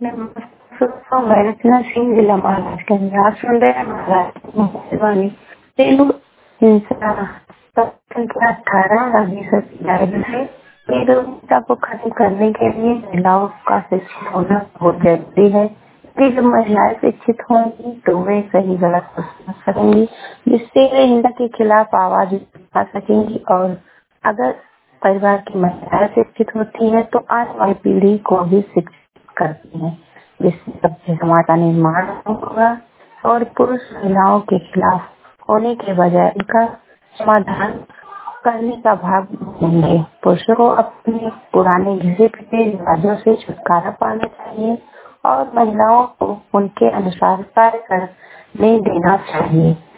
मैं रचना सिंह, जिला महाराष्ट्र के। आप सुन रहे हैं महाराष्ट्र तेलुगु हिंसा संख्या 18 राज्य से बेरोजगारी को खत्म करने के लिए महिलाओं का शिक्षित होना बहुत जरूरी है। कि जब महिलाएं शिक्षित होंगी तो वे सही गलत को समझ सकेंगी, जिससे वे हिंसा के खिलाफ आवाज उठा सकेंगी। और अगर परिवार की महिलाएं शिक्षित होती है तो आने वाली पीढ़ी को भी शिक्षित करती है, जिससे सबसे समाज का निर्माण होगा और पुरुष महिलाओं के खिलाफ होने के बजाय उनका समाधान करने का भाग बनेंगे। पुरुषों को अपने पुराने घिसे पिटे रिवाजों से छुटकारा पाना चाहिए और महिलाओं को उनके अनुसार कार्य करने देना चाहिए।